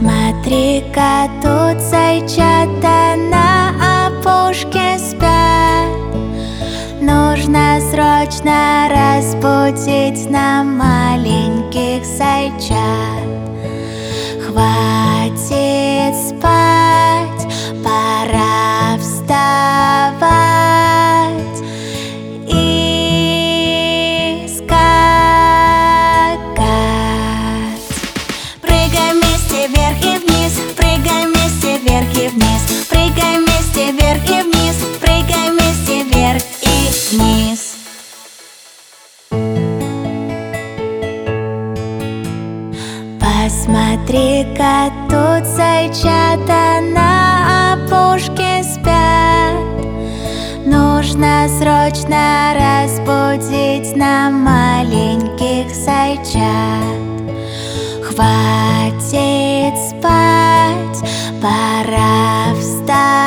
Посмотри-ка, тут зайчата на опушке спят. Нужно срочно разбудить нам маленьких зайчат. Хватит спать, пора вставать и скакать. Прыгай вместе вверх и вниз, прыгай вместе вверх и вниз, прыгай вместе вверх и вниз, прыгай вместе вверх и вниз. Посмотри-ка, тут зайчата на опушке спят. Нужно срочно разбудить нам маленьких зайчат. Хватит спать, пора встать